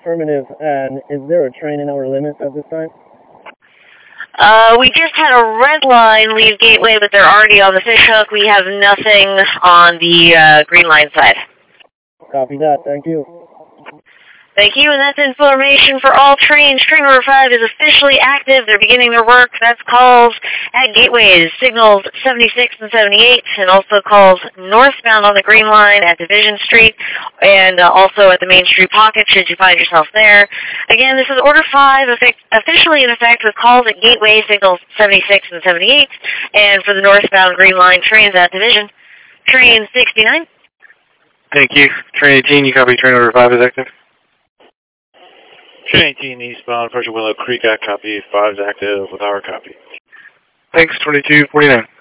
Affirmative. And is there a train in our limits at this time? We just had a red line leave Gateway, but they're already on the fishhook. We have nothing on the green line side. Copy that. Thank you. Thank you, and that's information for all trains. Train number 5 is officially active. They're beginning their work. That's calls at gateways, signals 76 and 78, and also calls northbound on the Green Line at Division Street, and also at the Main Street Pocket should you find yourself there. Again, this is Order 5, officially in effect with calls at gateway, signals 76 and 78, and for the northbound Green Line trains at Division. Train 69. Thank you. Train 18, you copy train order 5 is active? Train 18 eastbound, approaching Willow Creek, I copy. 5 is active with our copy. Thanks, 2249.